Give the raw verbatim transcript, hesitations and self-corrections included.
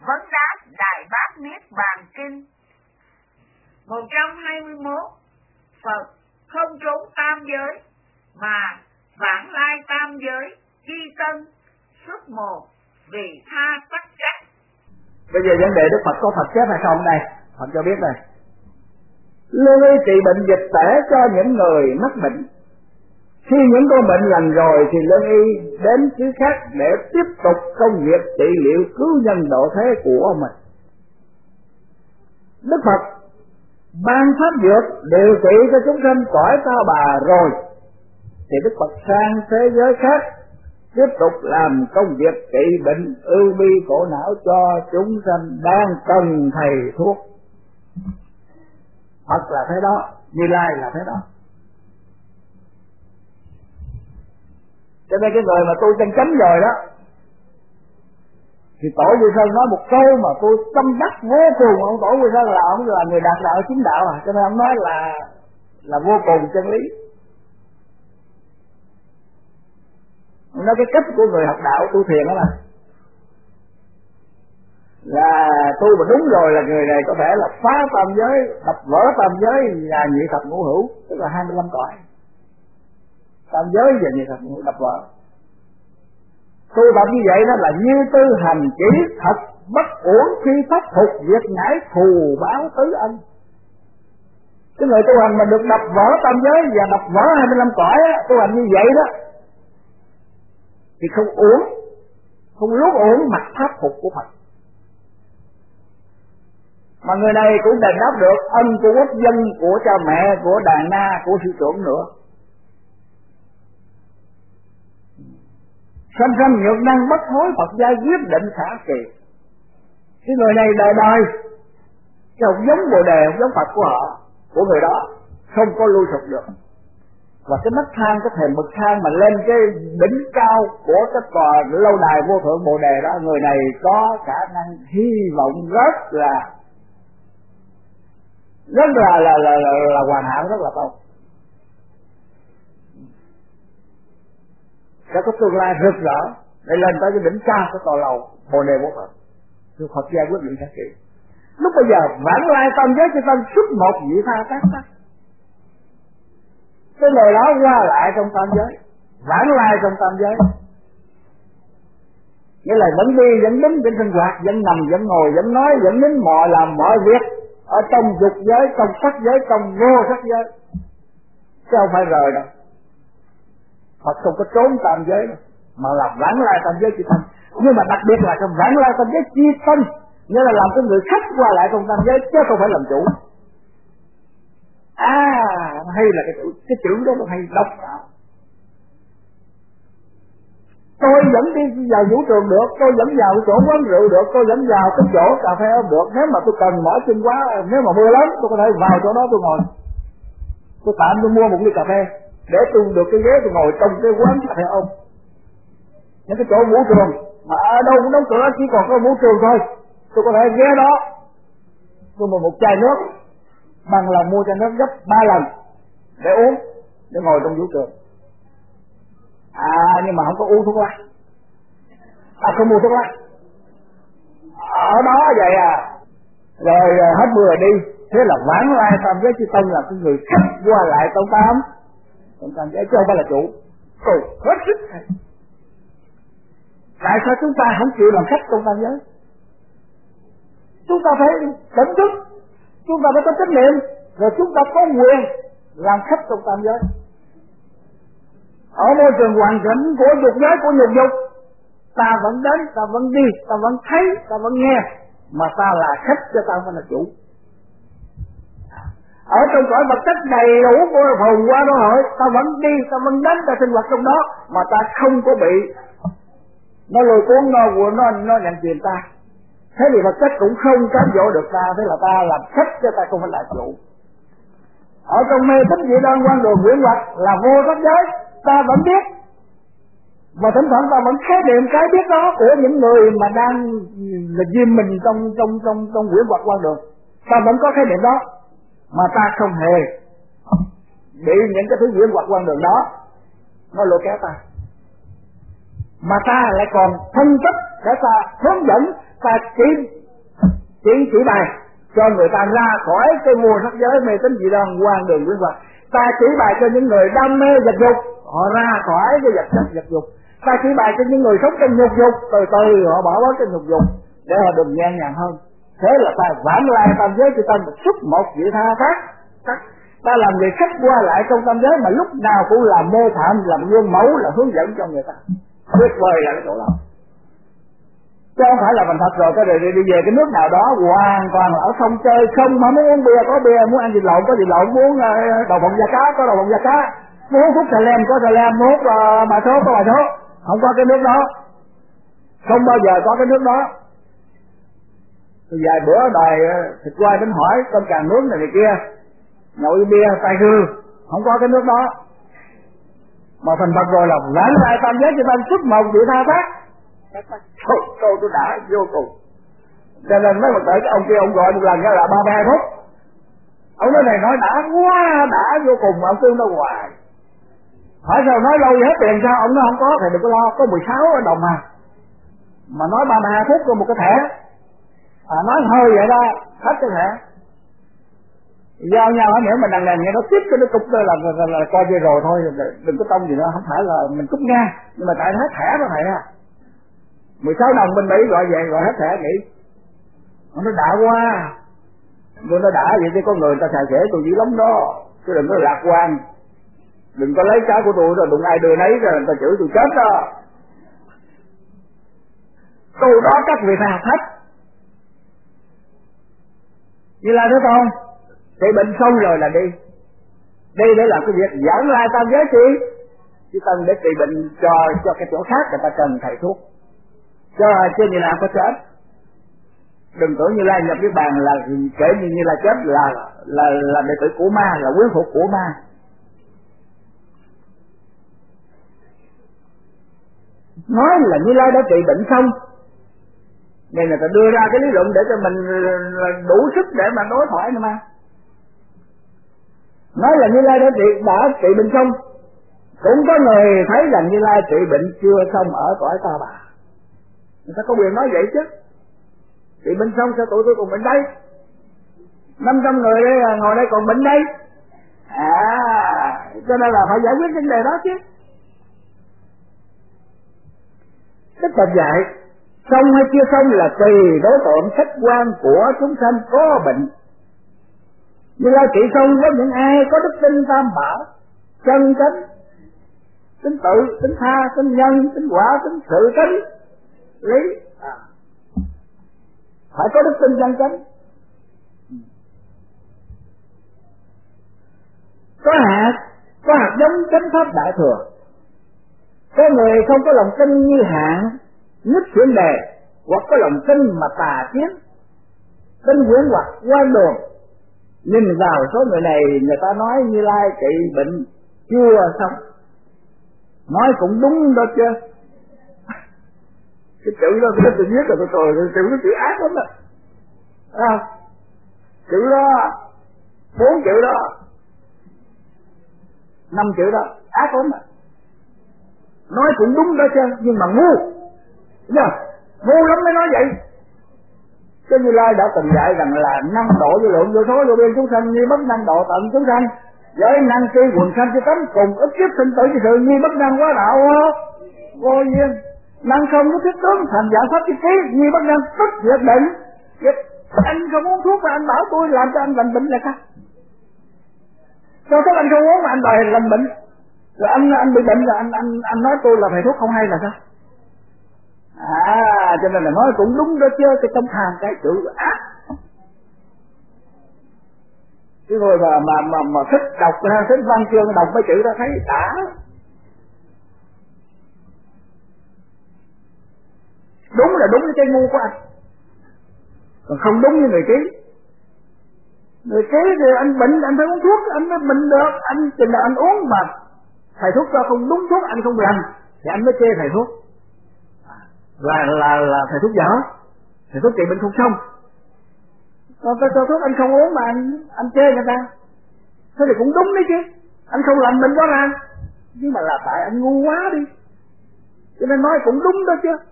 Vấn đáp Đại Bát Niết Bàn Kinh. Một trăm hai mươi mốt. Phật không trốn tam giới, mà vãng lai tam giới, chi tân xuất một, vì tha tất trách. Bây giờ vấn đề Đức Phật có Phật chết hay không đây? Phật cho biết đây. Lương y trị bệnh dịch tễ cho những người mắc bệnh. Khi những con bệnh lành rồi thì lương y đến xứ khác để tiếp tục công việc trị liệu cứu nhân độ thế của mình. Đức Phật ban pháp dược điều trị cho chúng sanh cõi ta bà rồi, thì Đức Phật sang thế giới khác tiếp tục làm công việc trị bệnh ưu bi khổ não cho chúng sanh đang cần thầy thuốc. Phật là thế đó, Như Lai là thế đó. Cho nên cái người mà tôi chân chánh rồi đó, thì Tổ Vui Sơn nói một câu mà tôi tâm đắc vô cùng. Ông Tổ Vui Sơn là ông là người đạt đạo chính đạo à, cho nên ông nói là là vô cùng chân lý. Ông nói cái cách của người học đạo tu thiền đó là là tu mà đúng rồi là người này có thể là phá tam giới, đập vỡ tam giới và nhị thập ngũ hữu, tức là hai mươi lăm cõi tam giới và nhị thập ngũ hữu đập vỡ. Tu tập như vậy đó là như tư hành chỉ thật bất uổng khi thất phục việc ngải thù báo tứ ân. Cái người tu hành mà được đập vỡ tam giới và đập vỡ hai mươi lăm cõi á, tu hành như vậy đó thì không uổng, không lúc uổng mặt pháp phục của Phật. Mà người này cũng đền đáp được ân của quốc dân, của cha mẹ, của đàn na, của sư trưởng nữa. Sanh sanh nhược năng bất hối Phật gia quyết định khả kỳ. Cái người này đời đời cái không giống Bồ Đề, không giống Phật của họ, của người đó, không có lui sụp được. Và cái nấc thang, cái thềm bậc thang mà lên cái đỉnh cao của cái tòa lâu đài vô thượng Bồ Đề đó, người này có khả năng hy vọng rất là rất là là là, là, là hoàn hảo, rất là tốt, sẽ có tương lai rực rỡ để lên tới cái đỉnh cao của tòa lầu Bồ Đề Vô Phật. Sư Phật gia quyết định các kỳ. Lúc bây giờ vãng lai tam giới cho ta xuất một vị tha tác tác. Cái lời đó qua lại trong tam giới, vãng lai trong tam giới, nghĩa là vẫn đi, vẫn đứng, vẫn sinh hoạt, vẫn nằm, vẫn ngồi, vẫn nói, vẫn nín mọi làm mọi việc ở trong dục giới, trong sắc giới, trong vô sắc giới, chứ không phải rời đâu. Phật không có trốn tam giới đâu, mà là vãng lai tam giới chi thân. Nhưng mà đặc biệt là trong vãng lai tam giới chi thân, nghĩa là làm cho người khách qua lại trong tam giới chứ không phải làm chủ. À, hay là cái chữ, cái chữ đó nó hay độc đạo. Tôi vẫn đi vào vũ trường được, tôi vẫn vào chỗ quán rượu được, tôi vẫn vào cái chỗ cà phê ôm được. Nếu mà tôi cần mỏi chân quá, nếu mà mưa lớn, tôi có thể vào chỗ đó tôi ngồi. Tôi tạm tôi mua một ly cà phê để tôi được cái ghế tôi ngồi trong cái quán cà phê ôm. Những cái chỗ vũ trường mà ở đâu cũng đóng cửa, chỉ còn có vũ trường thôi, tôi có thể ghé đó tôi mua một chai nước bằng là mua chai nước gấp ba lần để uống, để ngồi trong vũ trường. À, nhưng mà không có uống thuốc lá, à không mua thuốc lá ở đó vậy à. Rồi hết mưa rồi đi. Thế là vãng lai tam giới chư tân là cái người khách qua lại trong tam trong tam giới chứ không phải là chủ. Rồi hết sức hay. Tại sao chúng ta không chịu làm khách trong tam giới? Chúng ta phải tỉnh thức, chúng ta phải có trách nhiệm, rồi chúng ta có quyền làm khách trong tam giới. Ở môi trường hoàn cảnh của dục giới, của nhục dục, ta vẫn đến, ta vẫn đi, ta vẫn thấy, ta vẫn nghe, mà ta là khách chứ ta không phải là chủ. Ở trong cõi vật chất đầy đủ của hồn qua đô hội, ta vẫn đi, ta vẫn đến, ta sinh hoạt trong đó, mà ta không có bị nó lôi cuốn, nó nó nó nhận tiền ta. Thế thì vật chất cũng không cám dỗ được ta, thế là ta làm khách chứ ta không phải là chủ. Ở trong mê tín dị đoan quan đường quyển hoặc là vô sắc giới, ta vẫn biết, và thỉnh thoảng ta vẫn khái niệm cái biết đó của những người mà đang là diêm mình trong trong trong trong quyển hoặc quan đường, ta vẫn có khái niệm đó, mà ta không hề bị những cái thứ quyển hoặc quan đường đó nó lôi kéo ta, mà ta lại còn phân tích để ta hướng dẫn, ta chỉ chỉ chỉ bài cho người ta ra khỏi cái mùa sắc giới mê tín dị đoan quan đường quyến hoặc. Ta chỉ bài cho những người đam mê vật dục, họ ra khỏi cái vật chất vật dục. Ta chỉ bài cho những người sống trong nhục dục, từ từ họ bỏ bớt cái nhục dục để họ đừng nhẹ nhàng hơn. Thế là ta vãng lai tam giới cho ta một xuất một vị tha phát. Ta làm người khách qua lại trong tam giới mà lúc nào cũng làm mô phạm, làm gương mẫu, là hướng dẫn cho người ta. Tuyệt vời là cái chỗ đó. Chứ không phải là mình thật rồi cái đi, đi về cái nước nào đó hoàn toàn là ở không chơi không, mà muốn uống bia có bia, muốn ăn thịt lộn có thịt lộn, muốn đầu bụng da cá có đầu bụng da cá, muốn hút xà lem có xà lem, muốn hút uh, bà số có bà số. Không có cái nước đó, không bao giờ có cái nước đó. Vài bữa đòi thịt quay đến hỏi con càng nướng này, này kia, nhậu bia tay hư, không có cái nước đó. Mà thành Phật rồi là vãng lai tam giới cho ta xuất một vị tha phát. Thôi tôi tôi đã vô cùng. Cho nên mấy Phật tử cái ông kia ông gọi một lần đó là ba mươi hai phút. Ông nói này nói đã quá, đã vô cùng mà ông kêu nó hoài. Hỏi sao nói lâu vậy hết tiền sao? Ông nói không có thì đừng có lo, có mười sáu đồng mà. Mà nói ba mươi hai phút có một cái thẻ. À, nói hơi vậy đó, hết cái thẻ. Giao nhau hết nữa mà đằng đằng nghe nó tiếp cho nó cục đó là, là, là, là coi chơi rồi thôi, đừng có tông gì nữa, không phải là mình cúp nha. Nhưng mà tại hết thẻ đó thầy à. mười sáu đồng bên Mỹ gọi về gọi hết thẻ nghỉ. Nó đã quá. Tôi nó đã vậy chứ có người ta xài xẻ tôi dữ lắm đó. Chứ đừng có lạc quan. Đừng có lấy cái của tôi rồi đụng ai đưa nấy rồi người ta chửi tôi chết đó. Câu đó các vị tha thách. Như là thế không? Trị bệnh xong rồi là đi. Đi để làm cái việc giảng lai tam giới chi? Chứ cần để trị bệnh cho cho cái chỗ khác người ta cần thầy thuốc. Cho chứ Như Lai có chết. Đừng tưởng Như Lai nhập cái bàn là kể như Như Lai chết là là là đệ tử của ma, là quyến thuộc của ma. Nói là Như Lai đã trị bệnh xong, nên người ta đưa ra cái lý luận để cho mình đủ sức để mà đối thoại nữa mà. Nói là Như Lai đã trị đã trị bệnh xong, cũng có người thấy rằng Như Lai trị bệnh chưa xong ở cõi Ta Bà. Người ta có quyền nói vậy chứ. Trị bệnh xong sao tụi tôi còn bệnh đây? năm trăm người đây, ngồi đây còn bệnh đây. À, cho nên là phải giải quyết vấn đề đó chứ. Đức Phật dạy, xong hay chưa xong là tùy đối tượng khách quan của chúng sanh có bệnh. Như Lai trị xong với những ai có đức tin tam bảo, chân chánh, tính tự, tính tha, tính nhân, tính quả, tính sự tính, lý. À, phải có đức tin chân chánh. Có hạt, có hạt giống chánh pháp đại thừa. Có người không có lòng tin như Hạn, nhất chuyển đề, hoặc có lòng tin mà tà kiến, tin quyến hoặc quan đường. Nhìn vào số người này, người ta nói Như Lai trị bệnh chưa xong. Nói cũng đúng đó chứ. Cái chữ đó tôi tôi viết rồi tôi tôi tôi chữ nó chữ ác lắm đó. À, chữ đó, bốn chữ đó, năm chữ đó, ác lắm đó. Nói cũng đúng đó chứ, nhưng mà ngu. Nhờ, ngu lắm mới nói vậy. Chứ Như Lai đã từng dạy rằng là năng độ vô lượng vô số vô biên chúng sanh, như bất năng độ tận chúng sanh. Với năng tri quần sanh cho tánh cùng ít kiếp sinh tử cho sự như bất năng quá đạo vô duyên. Năng không có thiết tướng thành giải pháp chi ký, như bất năng tức diệt bệnh. Anh không uống thuốc mà anh bảo tôi làm cho anh lành bệnh là sao? Sao thế anh không uống mà anh đòi lành bệnh? Rồi anh anh bị bệnh rồi anh anh anh nói tôi là thầy thuốc không hay là sao? À, cho nên là nói cũng đúng đó chứ, cái trong hàng cái chữ ác. Cái người mà mà mà mà thích đọc thích văn chương đọc mấy chữ đó thấy đã. Đúng là đúng cái ngu của anh, còn không đúng như người ký. Người ký thì anh bệnh anh phải uống thuốc, anh mới bệnh được. Anh chừng nào anh uống mà thầy thuốc cho không đúng thuốc anh không lành thì anh mới chê thầy thuốc là là là thầy thuốc dở, thầy thuốc trị bệnh không xong. Còn cái cho thuốc anh không uống mà anh anh chê người ta, thế thì cũng đúng đấy chứ. Anh không làm bệnh rõ ràng, nhưng mà là tại anh ngu quá đi, cho nên nói cũng đúng đó chứ.